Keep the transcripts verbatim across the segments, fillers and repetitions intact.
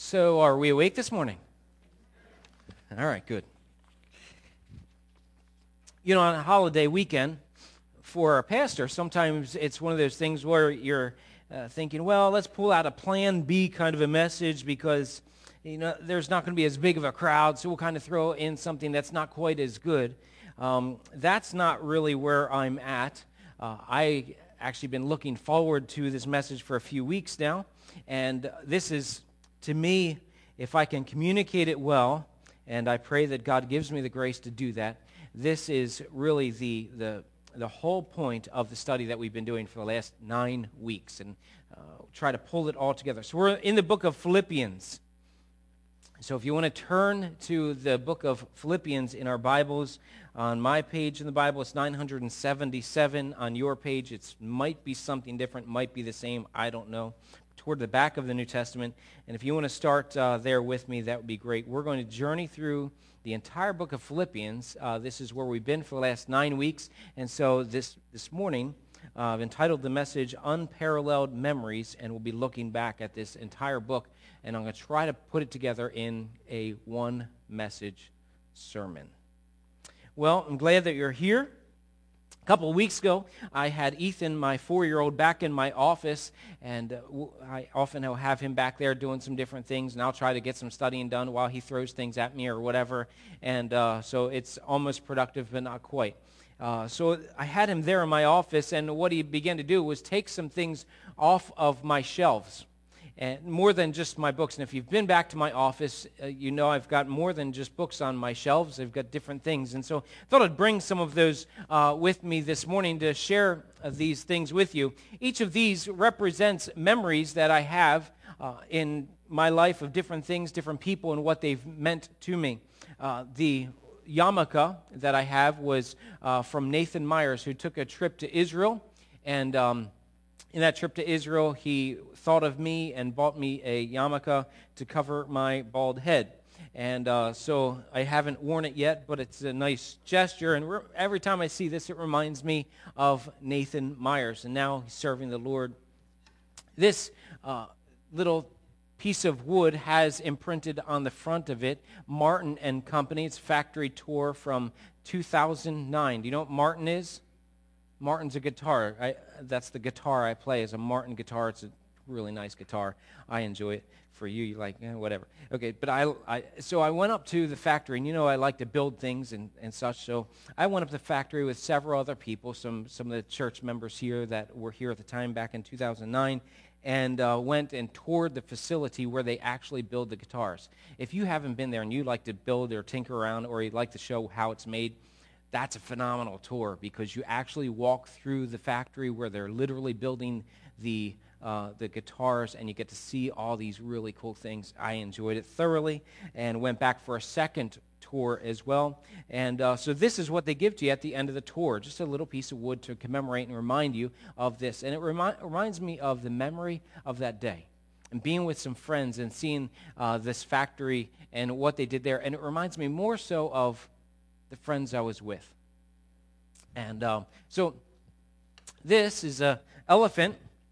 So, are we awake this morning? All right, good. You know, on a holiday weekend, for a pastor, sometimes it's one of those things where you're uh, thinking, well, let's pull out a plan B kind of a message because, you know, there's not going to be as big of a crowd, so we'll kind of throw in something that's not quite as good. Um, that's not really where I'm at. Uh, I actually been looking forward to this message for a few weeks now, and this is, to me, if I can communicate it well, and I pray that God gives me the grace to do that, this is really the the the whole point of the study that we've been doing for the last nine weeks, and uh, try to pull it all together. So we're in the book of Philippians. So if you want to turn to the book of Philippians in our Bibles, on my page in the Bible, it's nine seventy-seven. On your page, it might be something different, might be the same, I don't know. Toward the back of the New Testament. And if you want to start uh, there with me, that would be great. We're going to journey through the entire book of Philippians. Uh, this is where we've been for the last nine weeks. And so this, this morning, uh, I've entitled the message, Unparalleled Memories, and we'll be looking back at this entire book. And I'm going to try to put it together in a one-message sermon. Well, I'm glad that you're here. A couple of weeks ago, I had Ethan, my four-year-old, back in my office, and uh, I often will have him back there doing some different things, and I'll try to get some studying done while he throws things at me or whatever, and uh, so it's almost productive, but not quite. Uh, so I had him there in my office, and what he began to do was take some things off of my shelves. And more than just my books. And if you've been back to my office, uh, you know I've got more than just books on my shelves. I've got different things. And so I thought I'd bring some of those uh, with me this morning to share uh, these things with you. Each of these represents memories that I have uh, in my life of different things, different people, and what they've meant to me. Uh, the yarmulke that I have was uh, from Nathan Myers, who took a trip to Israel. And Um, In that trip to Israel, he thought of me and bought me a yarmulke to cover my bald head. And uh, so I haven't worn it yet, but it's a nice gesture. And re- every time I see this, it reminds me of Nathan Myers. And now he's serving the Lord. This uh, little piece of wood has imprinted on the front of it, Martin and Company. It's factory tour from two thousand nine. Do you know what Martin is? Martin's a guitar. I, that's the guitar I play, is a Martin guitar. It's a really nice guitar. I enjoy it. For you, you're like, eh, whatever. Okay, but I, I, so I went up to the factory, and you know I like to build things and, and such, so I went up to the factory with several other people, some, some of the church members here that were here at the time back in two thousand nine, and uh, went and toured the facility where they actually build the guitars. If you haven't been there and you like to build or tinker around, or you'd like to show how it's made, that's a phenomenal tour because you actually walk through the factory where they're literally building the uh, the guitars, and you get to see all these really cool things. I enjoyed it thoroughly and went back for a second tour as well. And uh, so this is what they give to you at the end of the tour, just a little piece of wood to commemorate and remind you of this. And it remi- reminds me of the memory of that day and being with some friends and seeing uh, this factory and what they did there. And it reminds me more so of the friends I was with. And um, so this is an elephant,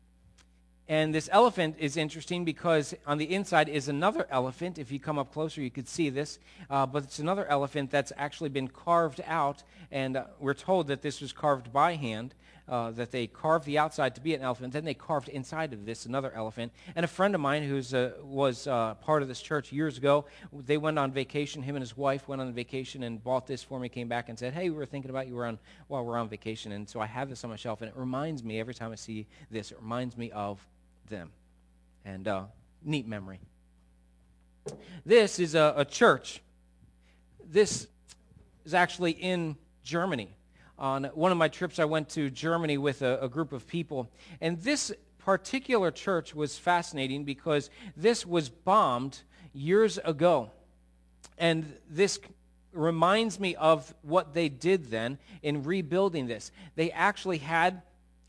and this elephant is interesting because on the inside is another elephant. If you come up closer, you could see this, uh, but it's another elephant that's actually been carved out, and uh, we're told that this was carved by hand, uh, that they carved the outside to be an elephant, then they carved inside of this another elephant. And a friend of mine who uh, was uh, part of this church years ago, they went on vacation, him and his wife went on vacation and bought this for me, came back and said, hey, we were thinking about you were on, while we're on vacation. And so I have this on my shelf, and it reminds me, every time I see this, it reminds me of them. And uh, neat memory. This is a, a church. This is actually in Germany. On one of my trips, I went to Germany with a, a group of people, and this particular church was fascinating because this was bombed years ago, and this reminds me of what they did then in rebuilding this. They actually had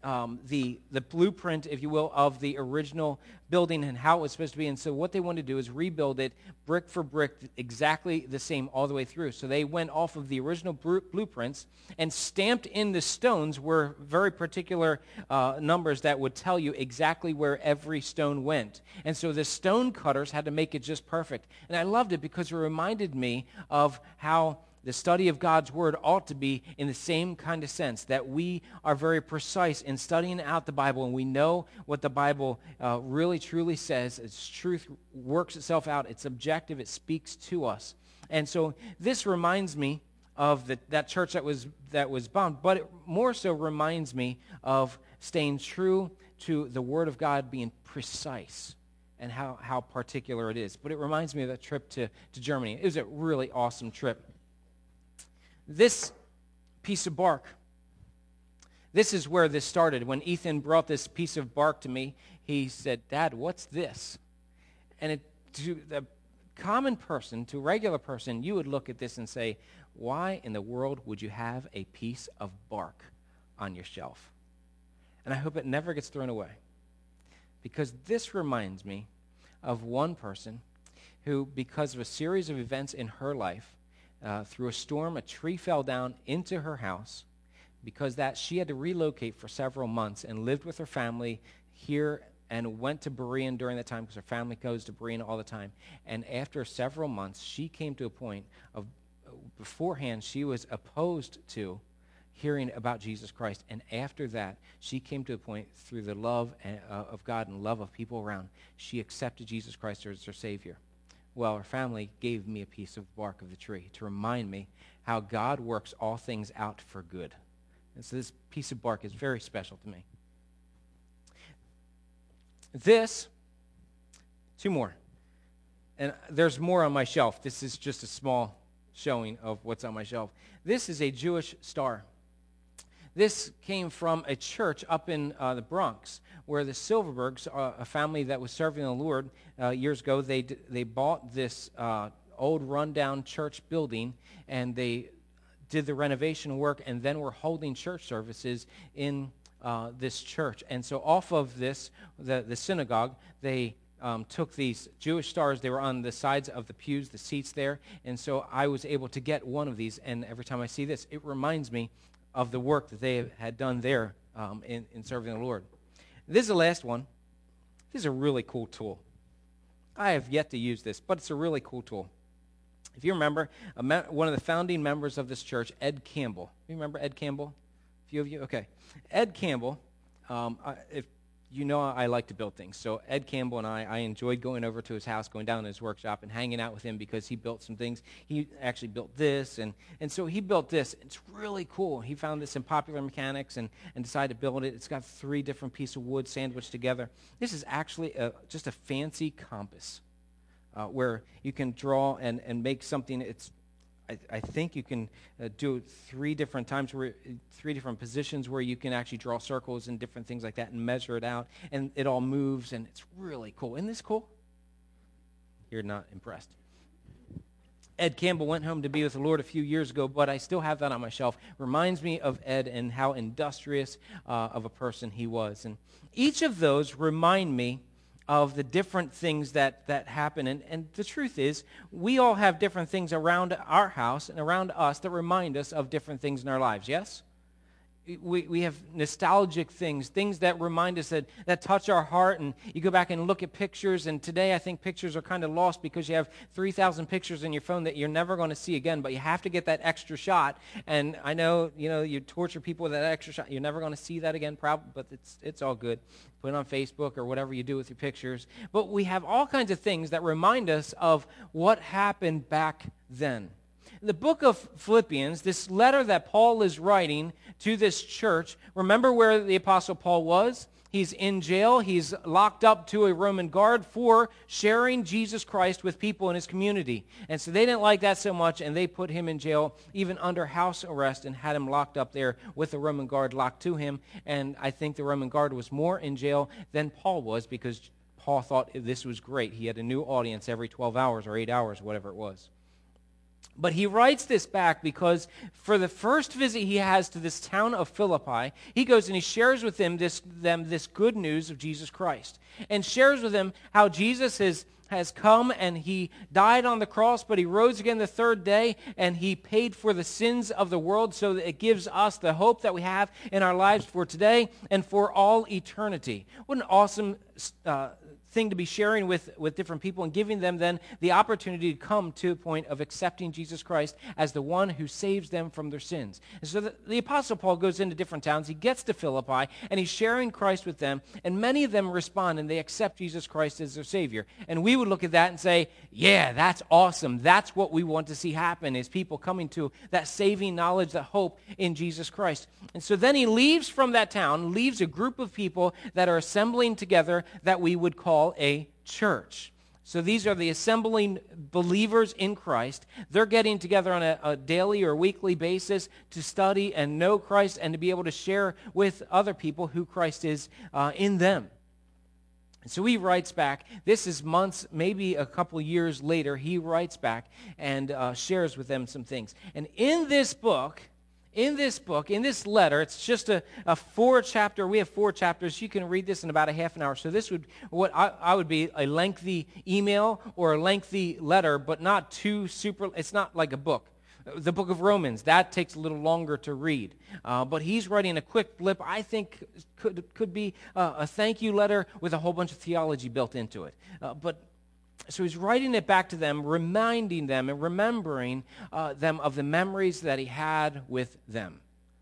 um, the the blueprint, if you will, of the original building and how it was supposed to be. And so what they wanted to do is rebuild it brick for brick, exactly the same all the way through. So they went off of the original blueprints and stamped in the stones were very particular uh, numbers that would tell you exactly where every stone went. And so the stone cutters had to make it just perfect. And I loved it because it reminded me of how the study of God's Word ought to be in the same kind of sense, that we are very precise in studying out the Bible, and we know what the Bible uh, really, truly says. Its truth works itself out. It's objective. It speaks to us. And so this reminds me of the, that church that was that was bombed, but it more so reminds me of staying true to the Word of God, being precise, and how, how particular it is. But it reminds me of that trip to, to Germany. It was a really awesome trip. This piece of bark, this is where this started. When Ethan brought this piece of bark to me, he said, "Dad, what's this?" And it, to the common person, to a regular person, you would look at this and say, why in the world would you have a piece of bark on your shelf? And I hope it never gets thrown away, because this reminds me of one person who, because of a series of events in her life, Uh, through a storm, a tree fell down into her house. Because that, she had to relocate for several months and lived with her family here and went to Berean during that time because her family goes to Berean all the time. And after several months, she came to a point of, beforehand, she was opposed to hearing about Jesus Christ. And after that, she came to a point through the love uh, of God and love of people around, she accepted Jesus Christ as her Savior. Well, her family gave me a piece of bark of the tree to remind me how God works all things out for good. And so this piece of bark is very special to me. This, two more. And there's more on my shelf. This is just a small showing of what's on my shelf. This is a Jewish star. This came from a church up in uh, the Bronx, where the Silverbergs, uh, a family that was serving the Lord uh, years ago, they d- they bought this uh, old rundown church building, and they did the renovation work, and then were holding church services in uh, this church. And so off of this, the, the synagogue, they um, took these Jewish stars. They were on the sides of the pews, the seats there, and so I was able to get one of these, and every time I see this, it reminds me of the work that they had done there um, in, in serving the Lord. This is the last one. This is a really cool tool. I have yet to use this, but it's a really cool tool. If you remember, a me- one of the founding members of this church, Ed Campbell. You remember Ed Campbell? A few of you? Okay. Ed Campbell, um, I, if you know I like to build things. So Ed Campbell and I, I enjoyed going over to his house, going down to his workshop and hanging out with him because he built some things. He actually built this, and, and so he built this. It's really cool. He found this in Popular Mechanics and, and decided to build it. It's got three different pieces of wood sandwiched together. This is actually a, just a fancy compass uh, where you can draw and, and make something. It's I, I think you can uh, do it three different times, where, three different positions where you can actually draw circles and different things like that and measure it out, and it all moves, and it's really cool. Isn't this cool? You're not impressed. Ed Campbell went home to be with the Lord a few years ago, but I still have that on my shelf. Reminds me of Ed and how industrious uh, of a person he was. And each of those remind me of the different things that, that happen. And, and the truth is, we all have different things around our house and around us that remind us of different things in our lives, yes? We we have nostalgic things, things that remind us, that, that touch our heart, and you go back and look at pictures, and today I think pictures are kind of lost because you have three thousand pictures in your phone that you're never going to see again, but you have to get that extra shot, and I know, you know, you torture people with that extra shot, you're never going to see that again, probably, but it's it's all good. Put it on Facebook or whatever you do with your pictures, but we have all kinds of things that remind us of what happened back then. The book of Philippians, this letter that Paul is writing to this church, remember where the Apostle Paul was? He's in jail. He's locked up to a Roman guard for sharing Jesus Christ with people in his community. And so they didn't like that so much, and they put him in jail, even under house arrest, and had him locked up there with the Roman guard locked to him. And I think the Roman guard was more in jail than Paul was, because Paul thought this was great. He had a new audience every twelve hours or eight hours, whatever it was. But he writes this back because for the first visit he has to this town of Philippi, he goes and he shares with them this, them this good news of Jesus Christ, and shares with them how Jesus is, has come and he died on the cross, but he rose again the third day, and he paid for the sins of the world so that it gives us the hope that we have in our lives for today and for all eternity. What an awesome uh, thing to be sharing with, with different people and giving them then the opportunity to come to a point of accepting Jesus Christ as the one who saves them from their sins. And so the, the Apostle Paul goes into different towns. He gets to Philippi, and he's sharing Christ with them, and many of them respond, and they accept Jesus Christ as their Savior. And we would look at that and say, yeah, that's awesome. That's what we want to see happen, is people coming to that saving knowledge, that hope in Jesus Christ. And so then he leaves from that town, leaves a group of people that are assembling together that we would call a church. So these are the assembling believers in Christ. They're getting together on a, a daily or weekly basis to study and know Christ and to be able to share with other people who Christ is uh, in them. And so he writes back. This is months, maybe a couple years later, he writes back and uh, shares with them some things. And in this book, In this book, in this letter, it's just a, a four-chapter, we have four chapters. You can read this in about a half an hour. So this would, what I, I would be a lengthy email or a lengthy letter, but not too super, it's not like a book. The book of Romans, that takes a little longer to read. Uh, but he's writing a quick blip, I think could, could be a, a thank you letter with a whole bunch of theology built into it. Uh, but So he's writing it back to them, reminding them and remembering uh, them of the memories that he had with them.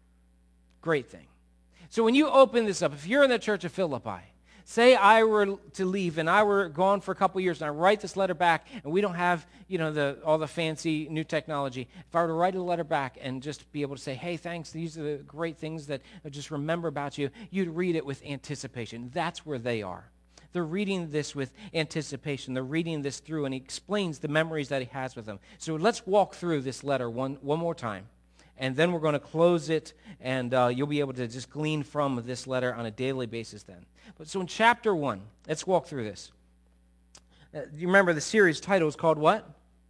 Great thing. So when you open this up, if you're in the church of Philippi, say I were to leave and I were gone for a couple years, and I write this letter back, and we don't have, you know, the all the fancy new technology. If I were to write a letter back and just be able to say, hey, thanks, these are the great things that I just remember about you, you'd read it with anticipation. That's where they are. They're reading this with anticipation. They're reading this through, and he explains the memories that he has with them. So let's walk through this letter one, one more time, and then we're going to close it, and uh, you'll be able to just glean from this letter on a daily basis then. But so in chapter one, let's walk through this. Uh, you remember the series title is called what?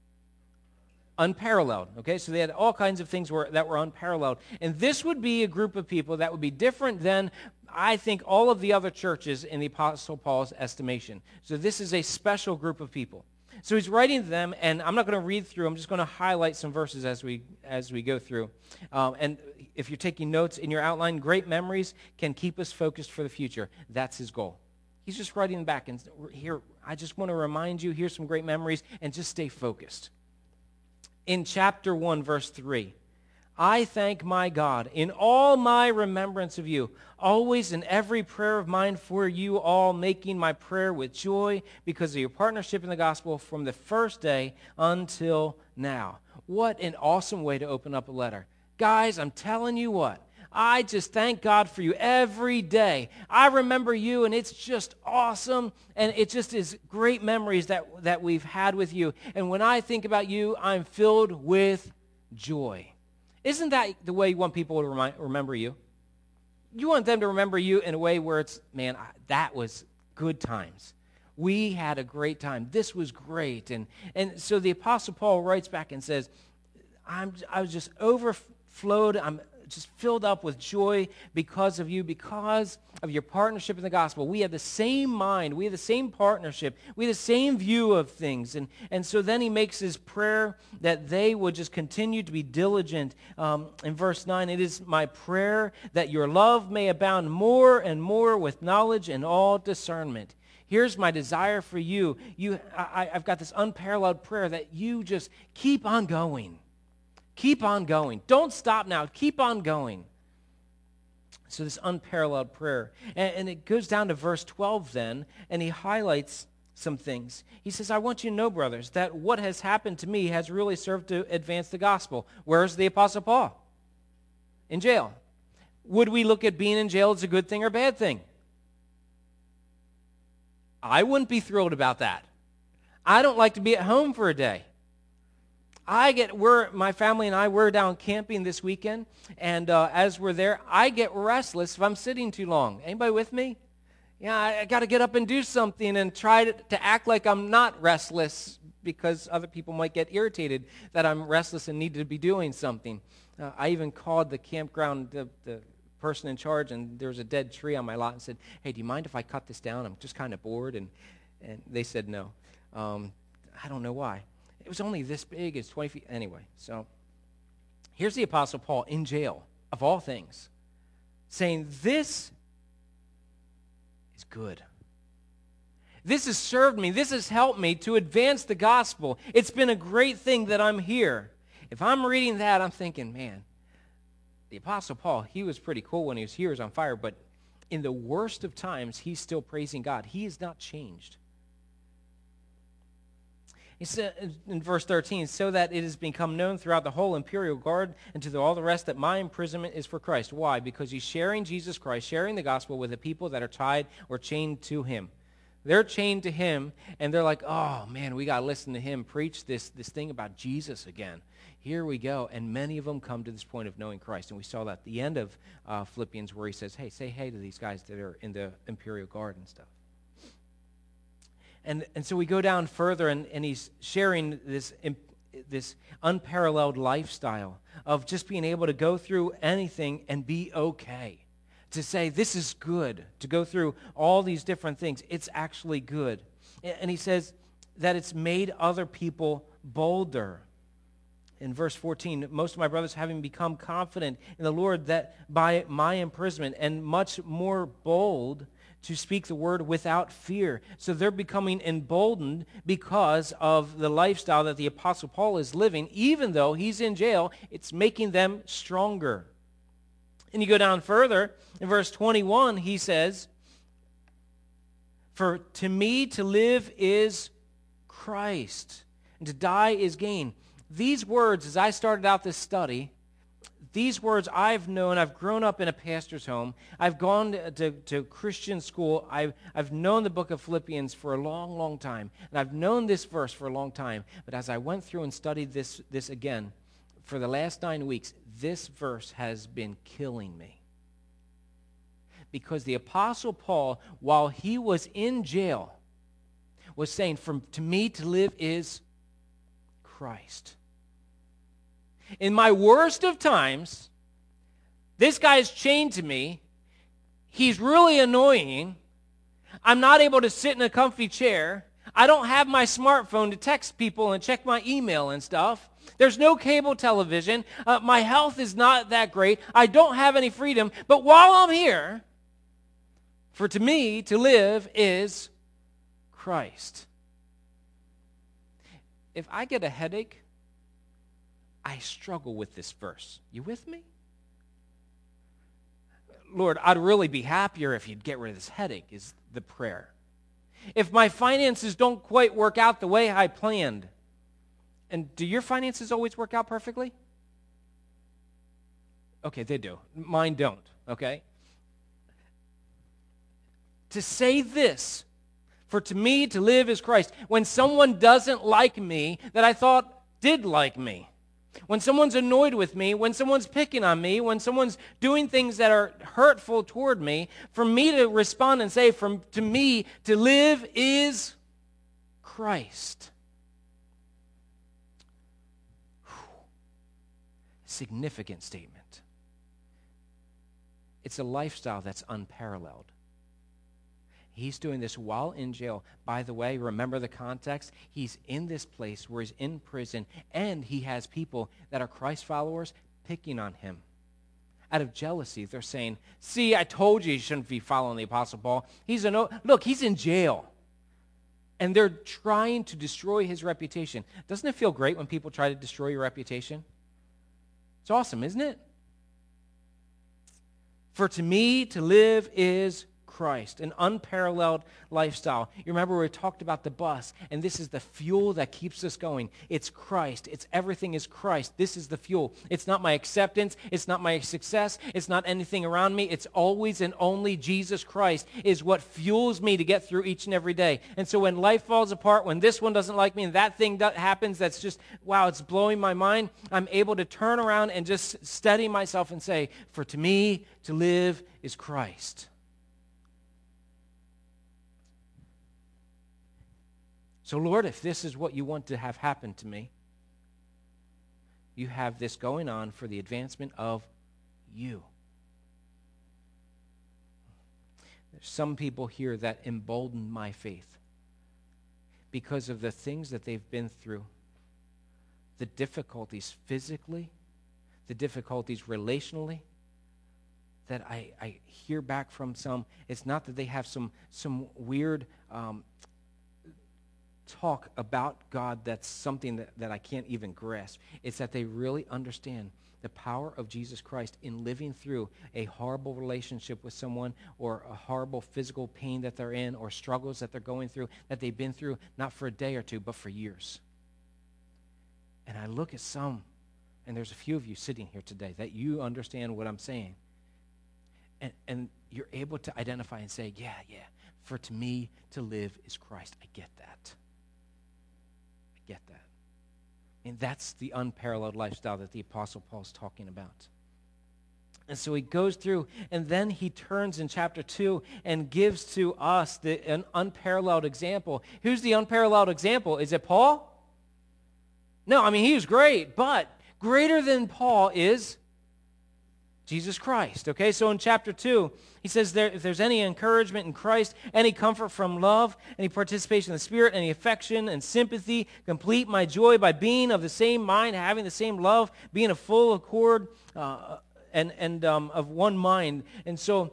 Unparalleled. Okay, so they had all kinds of things were, that were unparalleled. And this would be a group of people that would be different than, I think, all of the other churches in the Apostle Paul's estimation. So this is a special group of people. So he's writing to them, and I'm not going to read through. I'm just going to highlight some verses as we as we go through. Um, and if you're taking notes in your outline, great memories can keep us focused for the future. That's his goal. He's just writing back, and here, I just want to remind you, here's some great memories, and just stay focused. In chapter one, verse three, I thank my God in all my remembrance of you, always in every prayer of mine for you all, making my prayer with joy because of your partnership in the gospel from the first day until now. What an awesome way to open up a letter. Guys, I'm telling you what, I just thank God for you every day. I remember you, and it's just awesome, and it just is great memories that, that we've had with you. And when I think about you, I'm filled with joy. Isn't that the way you want people to remind, remember you? You want them to remember you in a way where it's, man, that was good times. We had a great time. This was great. And, and so the Apostle Paul writes back and says, I'm, I was just overflowed. I'm just filled up with joy because of you, because of your partnership in the gospel. We have the same mind. We have the same partnership. We have the same view of things. And, and so then he makes his prayer that they would just continue to be diligent. Um, in verse nine, it is my prayer that your love may abound more and more with knowledge and all discernment. Here's my desire for you. You, I, I've got this unparalleled prayer that you just keep on going. Keep on going. Don't stop now. Keep on going. So this unparalleled prayer. And, and it goes down to verse twelve then, and he highlights some things. He says, I want you to know, brothers, that what has happened to me has really served to advance the gospel. Where's the Apostle Paul? In jail. Would we look at being in jail as a good thing or bad thing? I wouldn't be thrilled about that. I don't like to be at home for a day. I get, we're, my family and I, we're down camping this weekend, and uh, as we're there, I get restless if I'm sitting too long. Anybody with me? Yeah, I, I got to get up and do something and try to, to act like I'm not restless because other people might get irritated that I'm restless and need to be doing something. Uh, I even called the campground, the, the person in charge, and there was a dead tree on my lot and said, hey, do you mind if I cut this down? I'm just kind of bored. And, and they said no. Um, I don't know why. It was only this big. It's twenty feet. Anyway, so here's the Apostle Paul in jail, of all things, saying this is good. This has served me. This has helped me to advance the gospel. It's been a great thing that I'm here. If I'm reading that, I'm thinking, man, the Apostle Paul, he was pretty cool when he was here, he was on fire, but in the worst of times, he's still praising God. He has not changed. He said in verse thirteen, so that it has become known throughout the whole imperial guard and to the, all the rest that my imprisonment is for Christ. Why? Because he's sharing Jesus Christ, sharing the gospel with the people that are tied or chained to him. They're chained to him, and they're like, oh, man, we got to listen to him preach this, this thing about Jesus again. Here we go. And many of them come to this point of knowing Christ. And we saw that at the end of uh, Philippians where he says, hey, say hey to these guys that are in the imperial guard and stuff. And and so we go down further, and, and he's sharing this, this unparalleled lifestyle of just being able to go through anything and be okay. To say, this is good. To go through all these different things, it's actually good. And he says that it's made other people bolder. In verse fourteen, most of my brothers having become confident in the Lord that by my imprisonment and much more bold to speak the word without fear. So they're becoming emboldened because of the lifestyle that the Apostle Paul is living. Even though he's in jail, it's making them stronger. And you go down further, in verse twenty-one, he says, for to me to live is Christ, and to die is gain. These words, as I started out this study, these words I've known. I've grown up in a pastor's home. I've gone to, to, to Christian school. I've, I've known the book of Philippians for a long, long time. And I've known this verse for a long time. But as I went through and studied this, this again, for the last nine weeks, this verse has been killing me. Because the Apostle Paul, while he was in jail, was saying, "For to me to live is Christ." In my worst of times, this guy is chained to me. He's really annoying. I'm not able to sit in a comfy chair. I don't have my smartphone to text people and check my email and stuff. There's no cable television. Uh, my health is not that great. I don't have any freedom. But while I'm here, for to me to live is Christ. If I get a headache, I struggle with this verse. You with me? Lord, I'd really be happier if you'd get rid of this headache, is the prayer. If my finances don't quite work out the way I planned, and do your finances always work out perfectly? Okay, they do. Mine don't, okay? To say this, for to me to live is Christ, when someone doesn't like me that I thought did like me, when someone's annoyed with me, when someone's picking on me, when someone's doing things that are hurtful toward me, for me to respond and say, from to me to live is Christ. Significant statement. It's a lifestyle that's unparalleled. He's doing this while in jail. By the way, remember the context? He's in this place where he's in prison, and he has people that are Christ followers picking on him. Out of jealousy, they're saying, see, I told you you shouldn't be following the Apostle Paul. He's an, look, he's in jail. And they're trying to destroy his reputation. Doesn't it feel great when people try to destroy your reputation? It's awesome, isn't it? For to me to live is Christ, an unparalleled lifestyle. You remember we talked about the bus, and this is the fuel that keeps us going. It's Christ. It's everything is Christ. This is the fuel. It's not my acceptance. It's not my success. It's not anything around me. It's always and only Jesus Christ is what fuels me to get through each and every day. And so when life falls apart, when this one doesn't like me and that thing that happens that's just, wow, it's blowing my mind, I'm able to turn around and just steady myself and say, for to me to live is Christ. So, Lord, if this is what you want to have happen to me, you have this going on for the advancement of you. There's some people here that embolden my faith because of the things that they've been through, the difficulties physically, the difficulties relationally, that I, I hear back from some. It's not that they have some, some weird um, talk about God that's something that, that I can't even grasp. It's that they really understand the power of Jesus Christ in living through a horrible relationship with someone, or a horrible physical pain that they're in, or struggles that they're going through, that they've been through not for a day or two, but for years. And I look at some, and there's a few of you sitting here today that you understand what I'm saying. And, and you're able to identify and say, yeah, yeah, for to me to live is Christ. I get that. I get that. And that's the unparalleled lifestyle that the Apostle Paul's talking about. And so he goes through, and then he turns in chapter two and gives to us the, an unparalleled example. Who's the unparalleled example? Is it Paul? No, I mean, he was great, but greater than Paul is Jesus Christ. Okay, so in chapter two, he says, there, if there's any encouragement in Christ, any comfort from love, any participation in the Spirit, any affection and sympathy, complete my joy by being of the same mind, having the same love, being of full accord, uh, and, and um, of one mind. And so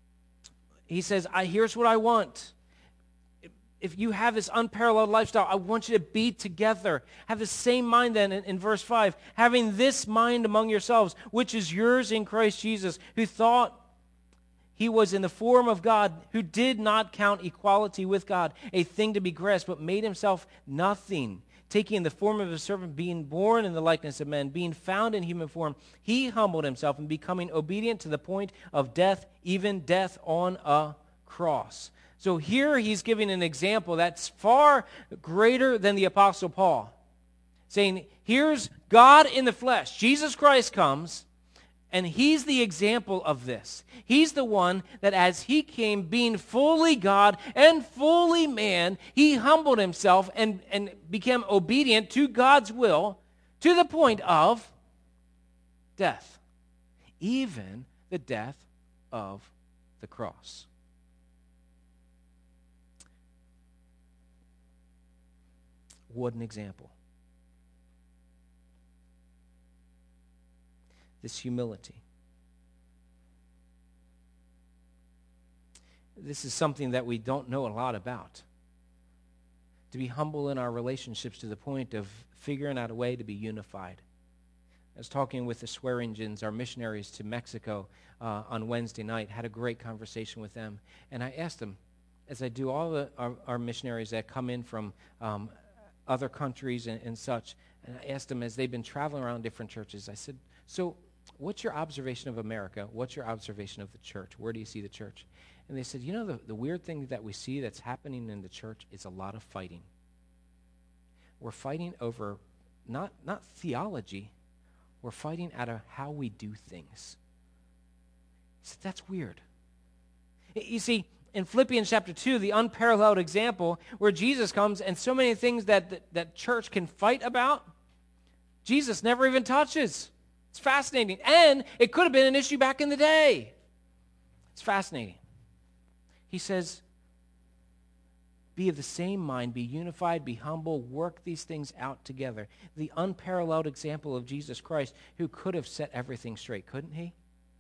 he says, I here's what I want. If you have this unparalleled lifestyle, I want you to be together. Have the same mind then in, in verse five. Having this mind among yourselves, which is yours in Christ Jesus, who thought he was in the form of God, who did not count equality with God a thing to be grasped, but made himself nothing, taking the form of a servant, being born in the likeness of men, being found in human form. He humbled himself and becoming obedient to the point of death, even death on a cross. So here he's giving an example that's far greater than the Apostle Paul. Saying, here's God in the flesh. Jesus Christ comes, and he's the example of this. He's the one that as he came, being fully God and fully man, he humbled himself and, and became obedient to God's will to the point of death. Even the death of the cross. What an example. This humility. This is something that we don't know a lot about. To be humble in our relationships to the point of figuring out a way to be unified. I was talking with the Swearingens, our missionaries to Mexico, uh, on Wednesday night. Had a great conversation with them. And I asked them, as I do all the, our, our missionaries that come in from um, other countries and, and such, and I asked them as they've been traveling around different churches, I said, so what's your observation of America? What's your observation of the church? Where do you see the church? And they said, you know, the, the weird thing that we see that's happening in the church is a lot of fighting. We're fighting over not, not theology, we're fighting out of how we do things. I said, that's weird. You see, in Philippians chapter two, the unparalleled example where Jesus comes and so many things that, that that church can fight about, Jesus never even touches. It's fascinating. And it could have been an issue back in the day. It's fascinating. He says, be of the same mind, be unified, be humble, work these things out together. The unparalleled example of Jesus Christ, who could have set everything straight, couldn't he?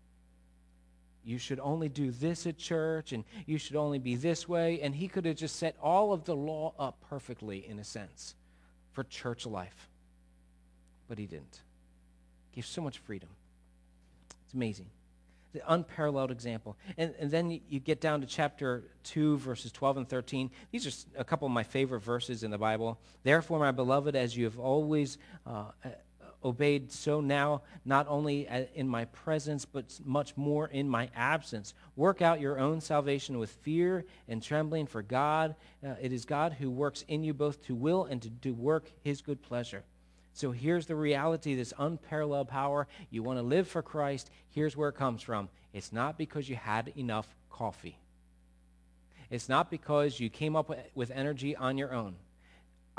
You should only do this at church, and you should only be this way. And he could have just set all of the law up perfectly, in a sense, for church life. But he didn't. He gave so much freedom. It's amazing. The unparalleled example. And, and then you, you get down to chapter two, verses twelve and thirteen. These are a couple of my favorite verses in the Bible. Therefore, my beloved, as you have always uh, obeyed, so now, not only in my presence, but much more in my absence. Work out your own salvation with fear and trembling, for God, uh, it is God who works in you both to will and to do work his good pleasure. So here's the reality, this unparalleled power. You want to live for Christ, here's where it comes from. It's not because you had enough coffee. It's not because you came up with energy on your own.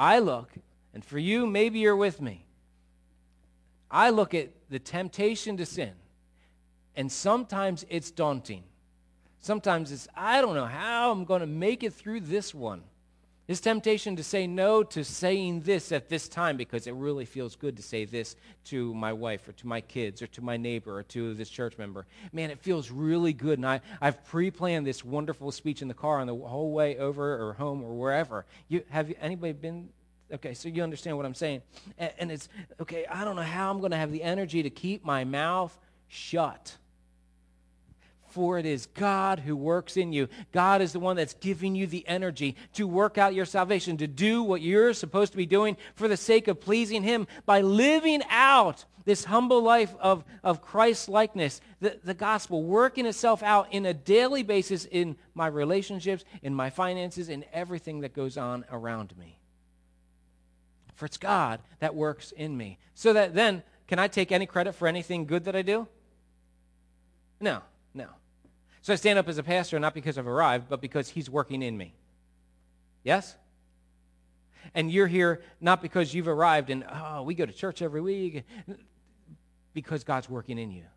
I look, and for you, maybe you're with me, I look at the temptation to sin, and sometimes it's daunting. Sometimes it's, I don't know how I'm going to make it through this one. This temptation to say no to saying this at this time because it really feels good to say this to my wife or to my kids or to my neighbor or to this church member. Man, it feels really good, and I, I've pre-planned this wonderful speech in the car on the whole way over or home or wherever. You, have you, anybody been... Okay, so you understand what I'm saying. And, and it's, okay, I don't know how I'm going to have the energy to keep my mouth shut. For it is God who works in you. God is the one that's giving you the energy to work out your salvation, to do what you're supposed to be doing for the sake of pleasing Him by living out this humble life of, of Christ-likeness, the, the gospel working itself out in a daily basis in my relationships, in my finances, in everything that goes on around me. For it's God that works in me. So that then, can I take any credit for anything good that I do? No, no. So I stand up as a pastor not because I've arrived, but because He's working in me. Yes? And you're here not because you've arrived and, oh, we go to church every week, because God's working in you.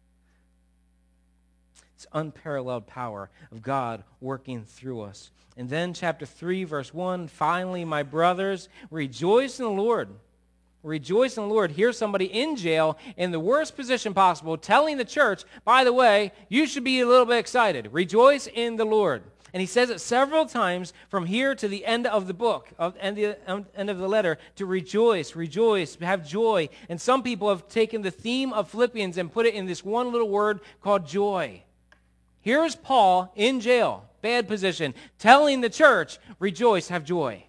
It's unparalleled power of God working through us. And then chapter three, verse one, finally, my brothers, rejoice in the Lord. Rejoice in the Lord. Here's somebody in jail in the worst position possible telling the church, by the way, you should be a little bit excited. Rejoice in the Lord. And he says it several times from here to the end of the book, of end, the, end of the letter, to rejoice, rejoice, have joy. And some people have taken the theme of Philippians and put it in this one little word called joy. Here's Paul in jail, bad position, telling the church, rejoice, have joy.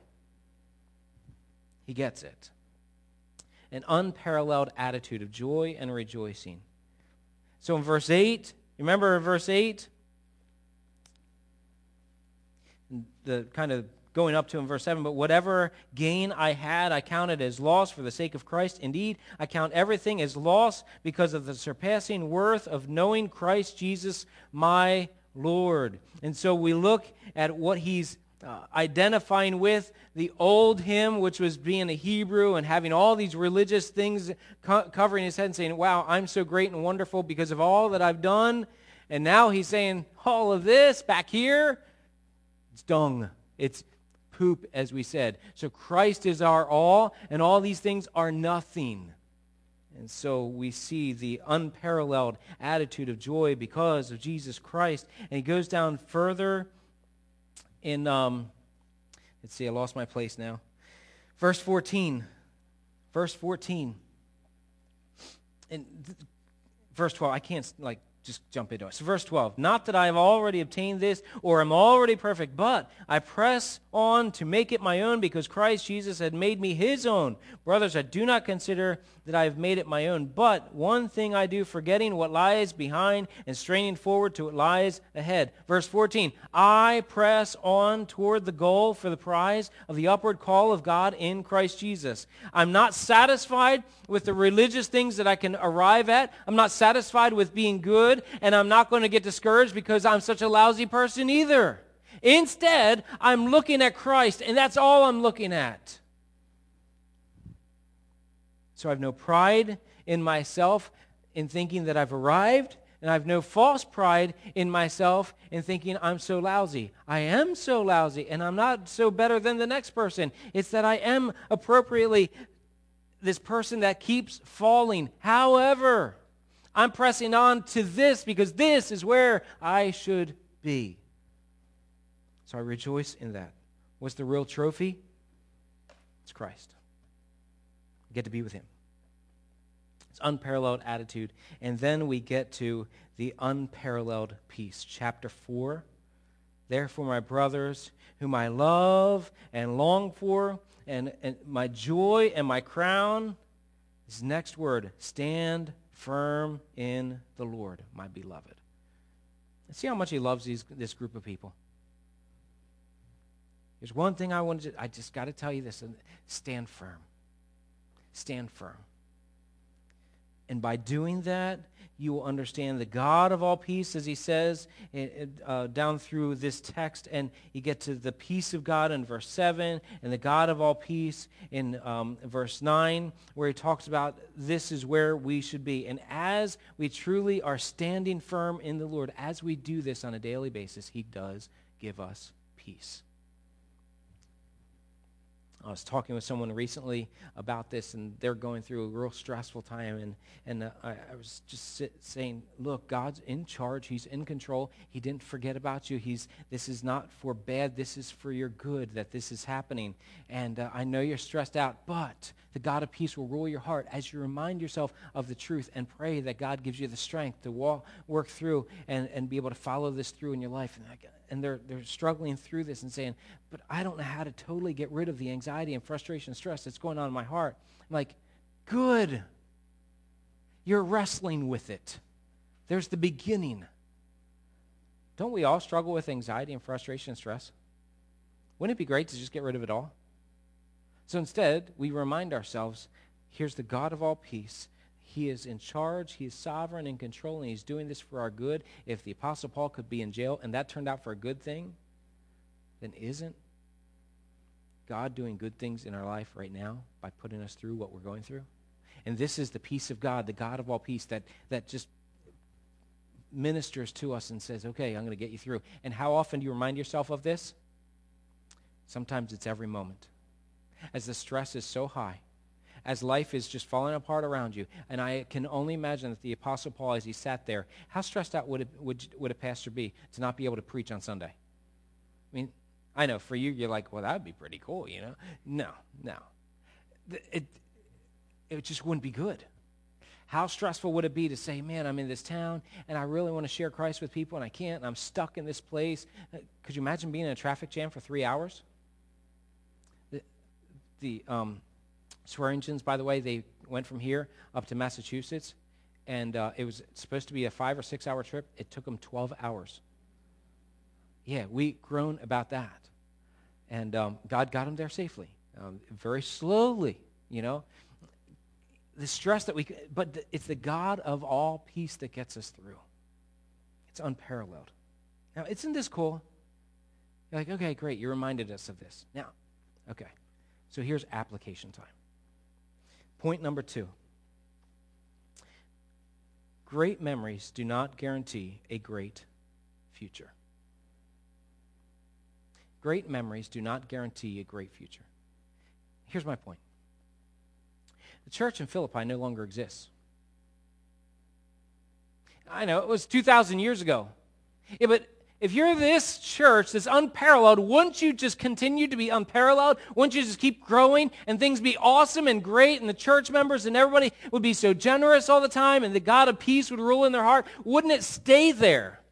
He gets it. An unparalleled attitude of joy and rejoicing. So in verse eight, remember verse eight? The kind of going up to in verse seven, but whatever gain I had, I counted as loss for the sake of Christ. Indeed, I count everything as loss because of the surpassing worth of knowing Christ Jesus, my Lord. And so we look at what he's uh, identifying with, the old him, which was being a Hebrew and having all these religious things co- covering his head and saying, wow, I'm so great and wonderful because of all that I've done. And now he's saying, all of this back here, it's dung. It's poop, as we said. So Christ is our all, and all these things are nothing. And so we see the unparalleled attitude of joy because of Jesus Christ. And he goes down further in, um, let's see, I lost my place now. Verse fourteen. Verse fourteen. And th- verse twelve, I can't, like, just jump into it. So verse twelve, not that I have already obtained this or am already perfect, but I press on to make it my own because Christ Jesus had made me his own. Brothers, I do not consider that I have made it my own, but one thing I do, forgetting what lies behind and straining forward to what lies ahead. Verse fourteen, I press on toward the goal for the prize of the upward call of God in Christ Jesus. I'm not satisfied with the religious things that I can arrive at. I'm not satisfied with being good, and I'm not going to get discouraged because I'm such a lousy person either. Instead, I'm looking at Christ, and that's all I'm looking at. So I have no pride in myself in thinking that I've arrived, and I have no false pride in myself in thinking I'm so lousy. I am so lousy, and I'm not so better than the next person. It's that I am appropriately this person that keeps falling. However, I'm pressing on to this because this is where I should be. So I rejoice in that. What's the real trophy? It's Christ. I get to be with him. It's unparalleled attitude. And then we get to the unparalleled peace. Chapter four. Therefore, my brothers, whom I love and long for, and, and my joy and my crown, this next word, stand firm in the Lord, my beloved. And see how much he loves these, this group of people. There's one thing I wanted to, I just got to tell you this, stand firm. Stand firm. And by doing that, you will understand the God of all peace, as he says uh, down through this text. And you get to the peace of God in verse seven, and the God of all peace in um, verse nine, where he talks about this is where we should be. And as we truly are standing firm in the Lord, as we do this on a daily basis, he does give us peace. I was talking with someone recently about this, and they're going through a real stressful time, and, and uh, I, I was just sit, saying, look, God's in charge. He's in control. He didn't forget about you. He's This is not for bad. This is for your good that this is happening. And uh, I know you're stressed out, but the God of peace will rule your heart as you remind yourself of the truth and pray that God gives you the strength to walk, work through and, and be able to follow this through in your life. And, I, and they're, they're struggling through this and saying, but I don't know how to totally get rid of the anxiety and frustration and stress that's going on in my heart. I'm like, good. You're wrestling with it. There's the beginning. Don't we all struggle with anxiety and frustration and stress? Wouldn't it be great to just get rid of it all? So instead, we remind ourselves, here's the God of all peace. He is in charge. He is sovereign and control, and he's doing this for our good. If the Apostle Paul could be in jail and that turned out for a good thing, then isn't God doing good things in our life right now by putting us through what we're going through? And this is the peace of God, the God of all peace, that, that just ministers to us and says, okay, I'm going to get you through. And how often do you remind yourself of this? Sometimes it's every moment. As the stress is so high, as life is just falling apart around you. And I can only imagine that the Apostle Paul, as he sat there, how stressed out would, it, would, would a pastor be to not be able to preach on Sunday? I mean, I know for you, you're like, well, that would be pretty cool, you know? No, no. It, it just wouldn't be good. How stressful would it be to say, man, I'm in this town, and I really want to share Christ with people, and I can't, and I'm stuck in this place. Could you imagine being in a traffic jam for three hours? The, the um, Swearingens, by the way, they went from here up to Massachusetts, and uh, it was supposed to be a five or six hour trip. It took them twelve hours. Yeah, we groan about that. And um, God got them there safely, um, very slowly, you know. The stress that we, but it's the God of all peace that gets us through. It's unparalleled. Now, isn't this cool? You're like, okay, great, you reminded us of this. Now, okay, so here's application time. Point number two. Great memories do not guarantee a great future. Great memories do not guarantee a great future. Here's my point. The church in Philippi no longer exists. I know, it was two thousand years ago. Yeah, but if you're this church that's unparalleled, wouldn't you just continue to be unparalleled? Wouldn't you just keep growing and things be awesome and great and the church members and everybody would be so generous all the time and the God of peace would rule in their heart? Wouldn't it stay there?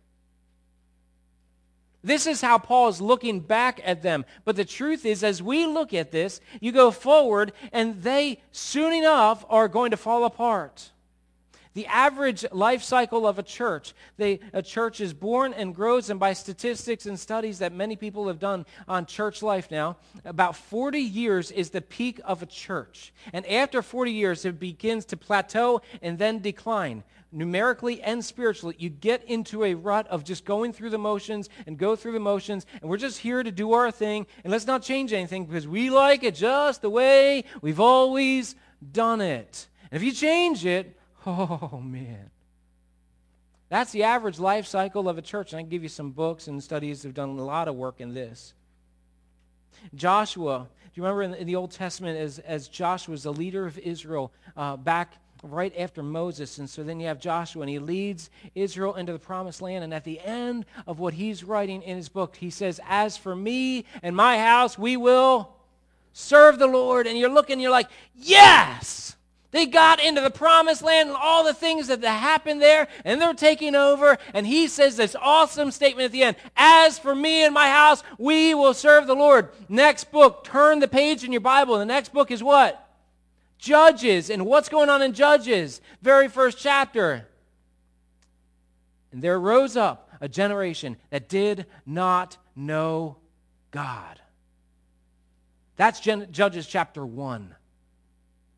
This is how Paul is looking back at them. But the truth is, as we look at this, you go forward, and they soon enough are going to fall apart. The average life cycle of a church, they, a church is born and grows, and by statistics and studies that many people have done on church life now, about forty years is the peak of a church. And after forty years, it begins to plateau and then decline. Numerically and spiritually, you get into a rut of just going through the motions and go through the motions, and we're just here to do our thing, and let's not change anything because we like it just the way we've always done it. And if you change it, oh man. That's the average life cycle of a church, and I can give you some books and studies that have done a lot of work in this. Joshua, do you remember in the, in the Old Testament as, as Joshua was the leader of Israel uh, back right after Moses, and so then you have Joshua, and he leads Israel into the promised land, and at the end of what he's writing in his book, he says, as for me and my house, we will serve the Lord. And you're looking, you're like, yes! They got into the promised land and all the things that happened there, and they're taking over, and he says this awesome statement at the end, as for me and my house, we will serve the Lord. Next book, turn the page in your Bible. The next book is what? Judges. And what's going on in Judges? Very first chapter. And there rose up a generation that did not know God. That's Gen- Judges chapter one.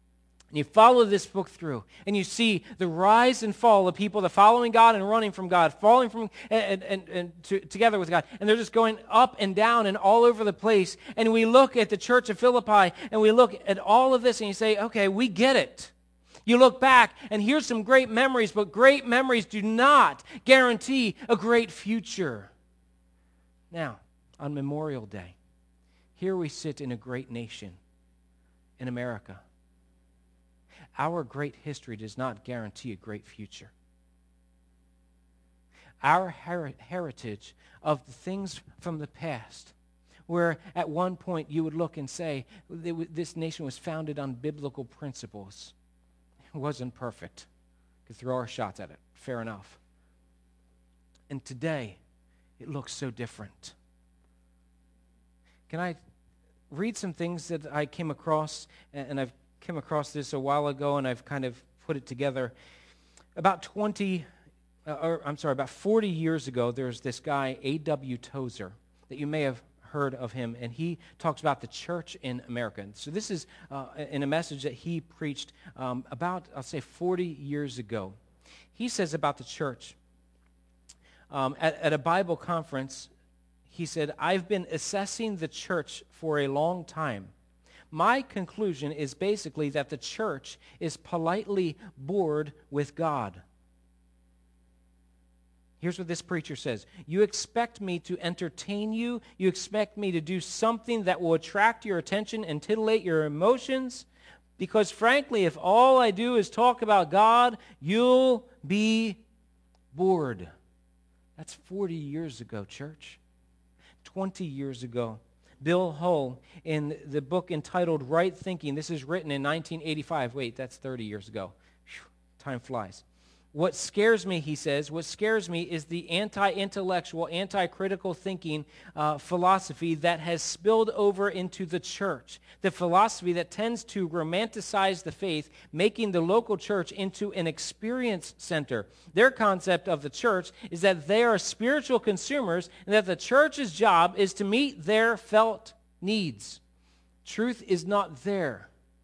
And you follow this book through, and you see the rise and fall of people that are following God and running from God, falling from and, and, and to, together with God. And they're just going up and down and all over the place. And we look at the church of Philippi, and we look at all of this, and you say, okay, we get it. You look back, and here's some great memories, but great memories do not guarantee a great future. Now, on Memorial Day, here we sit in a great nation, in America. Our great history does not guarantee a great future. Our her- heritage of the things from the past, where at one point you would look and say, this nation was founded on biblical principles. It wasn't perfect. Could throw our shots at it. Fair enough. And today, it looks so different. Can I read some things that I came across, and I've came across this a while ago, and I've kind of put it together. About twenty, uh, or I'm sorry, about forty years ago, there's this guy, A W Tozer, that you may have heard of him, and he talks about the church in America. And so this is uh, in a message that he preached um, about, I'll say, forty years ago. He says about the church, um, at, at a Bible conference, he said, I've been assessing the church for a long time. My conclusion is basically that the church is politely bored with God. Here's what this preacher says. You expect me to entertain you. You expect me to do something that will attract your attention and titillate your emotions. Because frankly, if all I do is talk about God, you'll be bored. That's forty years ago, church. twenty years ago. Bill Hull, in the book entitled Right Thinking, this is written in nineteen eighty-five. Wait, that's thirty years ago. Whew, time flies. What scares me, he says, what scares me is the anti-intellectual, anti-critical thinking uh, philosophy that has spilled over into the church. The philosophy that tends to romanticize the faith, making the local church into an experience center. Their concept of the church is that they are spiritual consumers and that the church's job is to meet their felt needs. Truth is not there.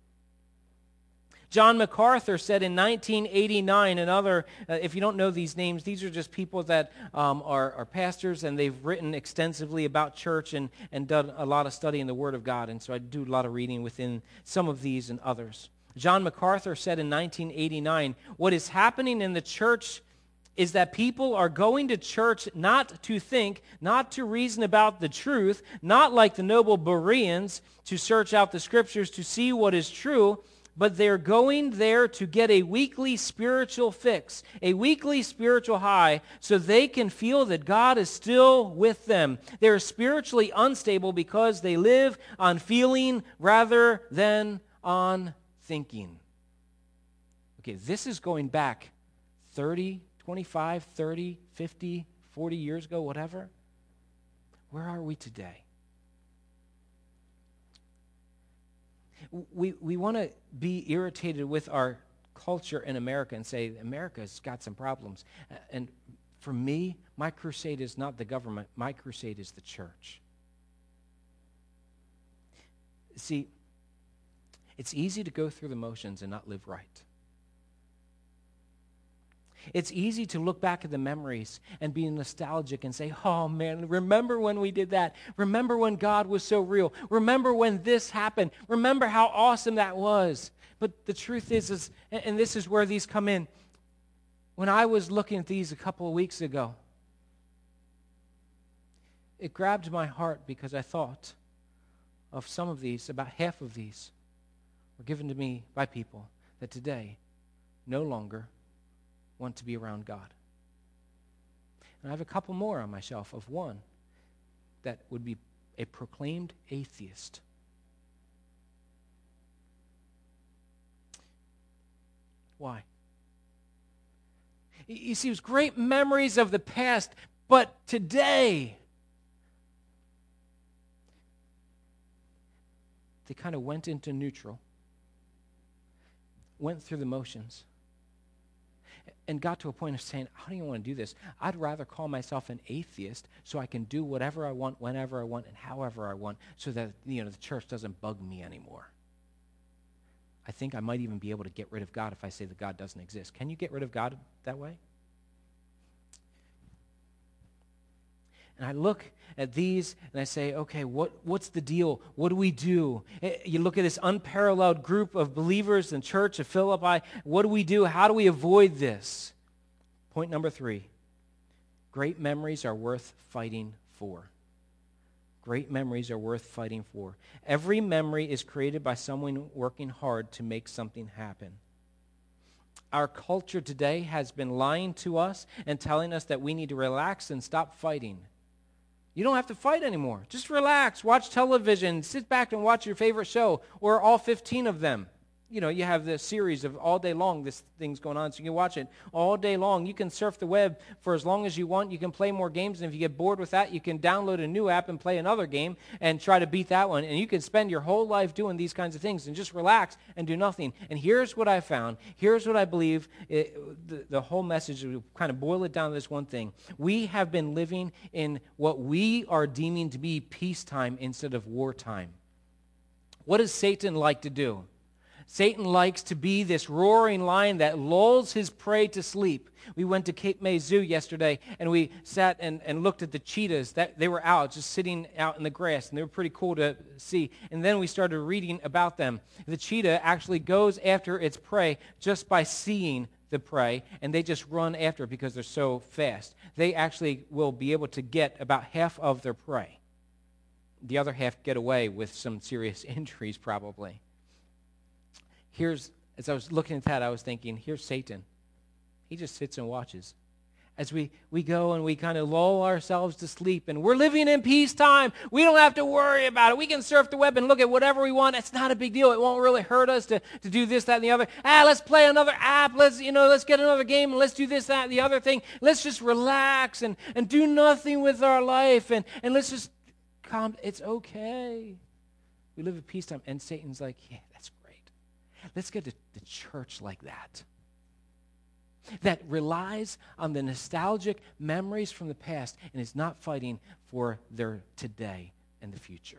John MacArthur said in nineteen eighty-nine, and other, uh, if you don't know these names, these are just people that um, are, are pastors, and they've written extensively about church and, and done a lot of study in the Word of God, and so I do a lot of reading within some of these and others. John MacArthur said in nineteen eighty-nine, what is happening in the church is that people are going to church not to think, not to reason about the truth, not like the noble Bereans to search out the Scriptures to see what is true, but they're going there to get a weekly spiritual fix, a weekly spiritual high, so they can feel that God is still with them. They're spiritually unstable because they live on feeling rather than on thinking. Okay, this is going back thirty, twenty-five, thirty, fifty, forty years ago, whatever. Where are we today? We we want to be irritated with our culture in America and say, America's got some problems. And for me, my crusade is not the government. My crusade is the church. See, it's easy to go through the motions and not live right. It's easy to look back at the memories and be nostalgic and say, oh man, remember when we did that? Remember when God was so real? Remember when this happened? Remember how awesome that was? But the truth is, is and this is where these come in, when I was looking at these a couple of weeks ago, it grabbed my heart because I thought of some of these, about half of these were given to me by people that today no longer want to be around God. And I have a couple more on my shelf of one that would be a proclaimed atheist. Why? You see, it was great memories of the past, but today they kind of went into neutral, went through the motions, and got to a point of saying, I don't even want to do this. I'd rather call myself an atheist so I can do whatever I want, whenever I want, and however I want, so that, you know, the church doesn't bug me anymore. I think I might even be able to get rid of God if I say that God doesn't exist. Can you get rid of God that way? And I look at these and I say, okay, what, what's the deal? What do we do? You look at this unparalleled group of believers in church of Philippi. What do we do? How do we avoid this? Point number three, great memories are worth fighting for. Great memories are worth fighting for. Every memory is created by someone working hard to make something happen. Our culture today has been lying to us and telling us that we need to relax and stop fighting. You don't have to fight anymore. Just relax, watch television, sit back and watch your favorite show, or all fifteen of them. You know, you have this series of all day long, this thing's going on, so you can watch it all day long. You can surf the web for as long as you want. You can play more games, and if you get bored with that, you can download a new app and play another game and try to beat that one. And you can spend your whole life doing these kinds of things and just relax and do nothing. And here's what I found. Here's what I believe it, the, the whole message, we kind of boil it down to this one thing. We have been living in what we are deeming to be peacetime instead of wartime. What does Satan like to do? Satan likes to be this roaring lion that lulls his prey to sleep. We went to Cape May Zoo yesterday, and we sat and, and looked at the cheetahs. That they were out, just sitting out in the grass, and they were pretty cool to see. And then we started reading about them. The cheetah actually goes after its prey just by seeing the prey, and they just run after it because they're so fast. They actually will be able to get about half of their prey. The other half get away with some serious injuries probably. Here's, as I was looking at that, I was thinking, here's Satan. He just sits and watches. As we, we go and we kind of lull ourselves to sleep, and we're living in peacetime. We don't have to worry about it. We can surf the web and look at whatever we want. It's not a big deal. It won't really hurt us to, to do this, that, and the other. Ah, let's play another app. Let's, you know, let's get another game, and let's do this, that, and the other thing. Let's just relax and, and do nothing with our life, and, and let's just calm. It's okay. We live in peacetime. And Satan's like, yeah, that's great. Let's get to the church like that. That relies on the nostalgic memories from the past and is not fighting for their today and the future.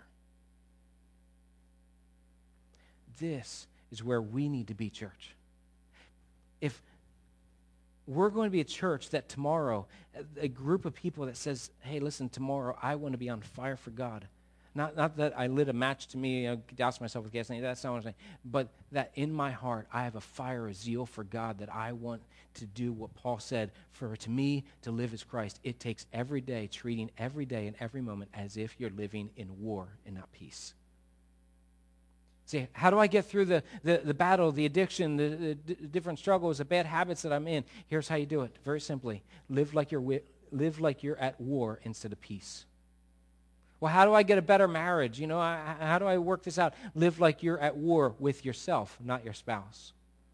This is where we need to be, church. If we're going to be a church that tomorrow, a group of people that says, hey, listen, tomorrow I want to be on fire for God. Not, not that I lit a match to me, you know, douse myself with gasoline. That's not what I'm saying. But that in my heart, I have a fire, a zeal for God that I want to do what Paul said. For to me, to live is Christ. It takes every day, treating every day and every moment as if you're living in war and not peace. See, how do I get through the, the, the battle, the addiction, the, the d- different struggles, the bad habits that I'm in? Here's how you do it. Very simply. Live like you're, wi- live like you're at war instead of peace. Well, how do I get a better marriage? You know, I, how do I work this out? Live like you're at war with yourself, not your spouse.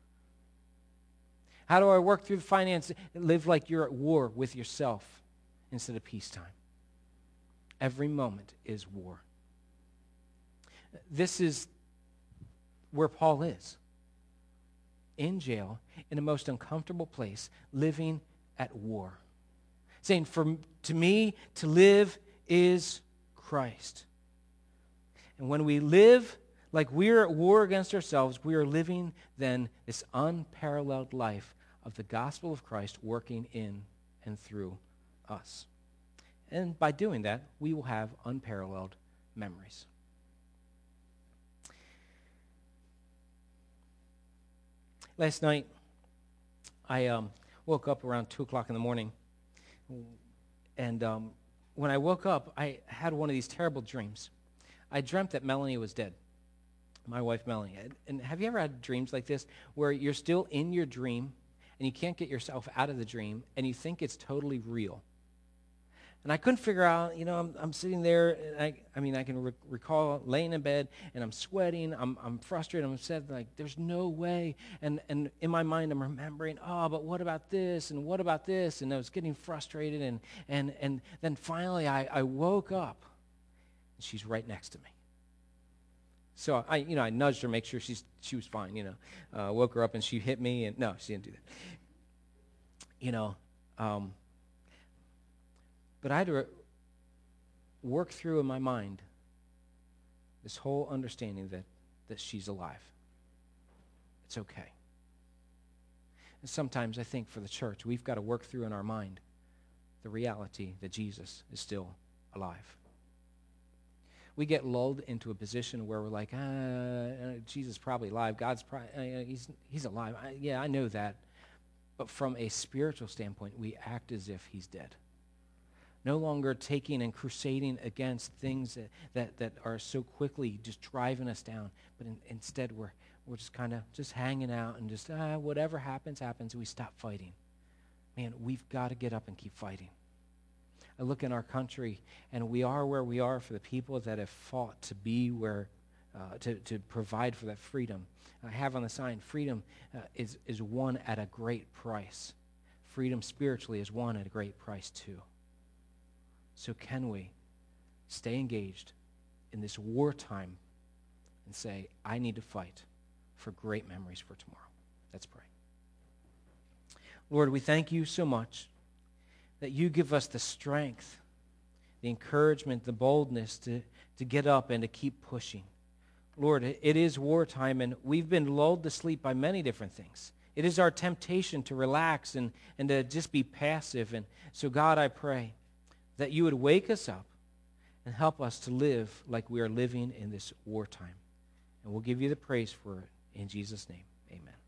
How do I work through the finances? Live like you're at war with yourself instead of peacetime. Every moment is war. This is where Paul is. In jail, in a most uncomfortable place, living at war. Saying, for to me, to live is Christ. And when we live like we're at war against ourselves, we are living then this unparalleled life of the gospel of Christ working in and through us. And by doing that, we will have unparalleled memories. Last night, I um, woke up around two o'clock in the morning, and um, when I woke up, I had one of these terrible dreams. I dreamt that Melanie was dead, my wife Melanie. And have you ever had dreams like this where you're still in your dream and you can't get yourself out of the dream and you think it's totally real? And I couldn't figure out, you know, I'm, I'm sitting there, and I, I mean, I can re- recall laying in bed, and I'm sweating, I'm, I'm frustrated, I'm upset, like, there's no way. And, and in my mind, I'm remembering, oh, but what about this, and what about this? And I was getting frustrated, and and, and then finally I, I woke up, and she's right next to me. So I, you know, I nudged her, make sure she's she was fine, you know. Uh, woke her up, and she hit me, and no, she didn't do that. You know, um... But I had to work through in my mind this whole understanding that, that she's alive. It's okay. And sometimes I think for the church, we've got to work through in our mind the reality that Jesus is still alive. We get lulled into a position where we're like, ah, Jesus is probably alive. God's probably, uh, he's, he's alive. I, yeah, I know that. But from a spiritual standpoint, we act as if he's dead. No longer taking and crusading against things that, that, that are so quickly just driving us down, but in, instead we're we're just kind of just hanging out and just, ah, whatever happens, happens, and we stop fighting. Man, we've got to get up and keep fighting. I look in our country, and we are where we are for the people that have fought to be where, uh, to, to provide for that freedom. I have on the sign, freedom uh, is, is won at a great price. Freedom spiritually is won at a great price too. So can we stay engaged in this wartime and say, I need to fight for great memories for tomorrow? Let's pray. Lord, we thank you so much that you give us the strength, the encouragement, the boldness to, to get up and to keep pushing. Lord, it is wartime, and we've been lulled to sleep by many different things. It is our temptation to relax and, and to just be passive. And so, God, I pray that you would wake us up and help us to live like we are living in this wartime. And we'll give you the praise for it. In Jesus' name, amen.